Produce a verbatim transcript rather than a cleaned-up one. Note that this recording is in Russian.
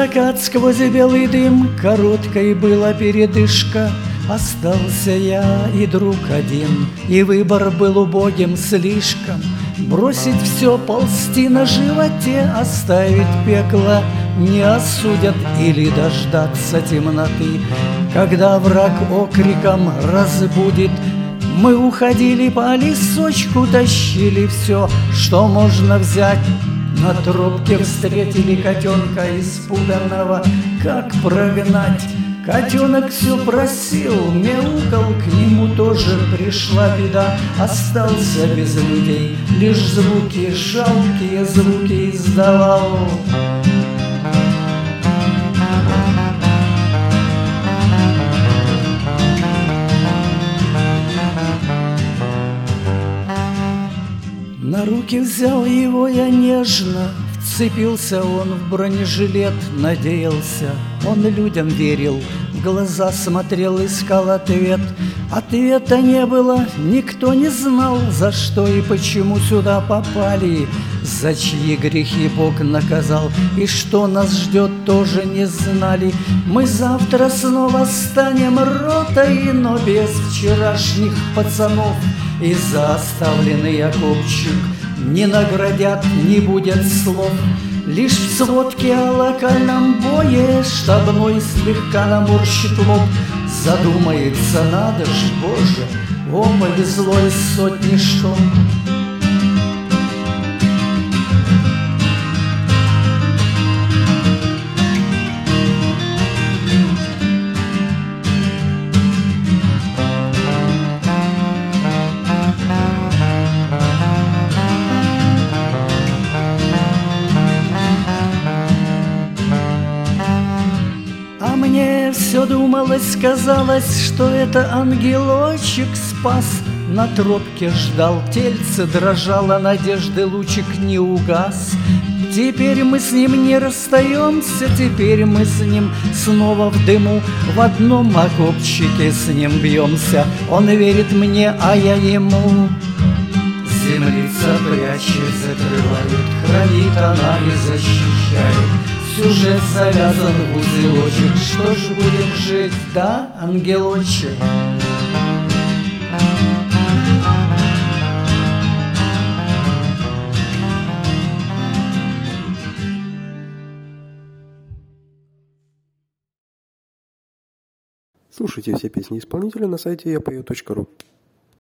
закат сквозь белый дым, короткой была передышка. Остался я и друг один, и выбор был убогим слишком. Бросить все, ползти на животе, оставить пекло не осудят, или дождаться темноты, когда враг окриком разбудит. Мы уходили по лесочку, тащили все, что можно взять. На тропке встретили котенка испуганного, как прогнать? Котенок все просил, мяукал, к нему тоже пришла беда. Остался без людей, лишь звуки, жалкие звуки издавал. На руки взял его я нежно, вцепился он в бронежилет, надеялся, он людям верил, в глаза смотрел, искал ответ. Ответа не было, никто не знал, за что и почему сюда попали, за чьи грехи Бог наказал, и что нас ждет, тоже не знали. Мы завтра снова станем ротой, но без вчерашних пацанов, и за оставленный окопчик не наградят, не будет слов. Лишь в сводке о локальном бое штабной слегка наморщит лоб. Задумается, надо ж, Боже, о, повезло из сотни что. Мне все думалось, казалось, что это ангелочек спас. На тропке ждал, тельце дрожало, надежды лучик не угас. Теперь мы с ним не расстаемся, теперь мы с ним снова в дыму. В одном окопчике с ним бьемся, он верит мне, а я ему. Землица прячет, закрывает, хранит она и защищает. Сюжет завязан в узелочек, что ж будем жить, да, ангелочек? Слушайте все песни исполнителя на сайте я пою точка ру.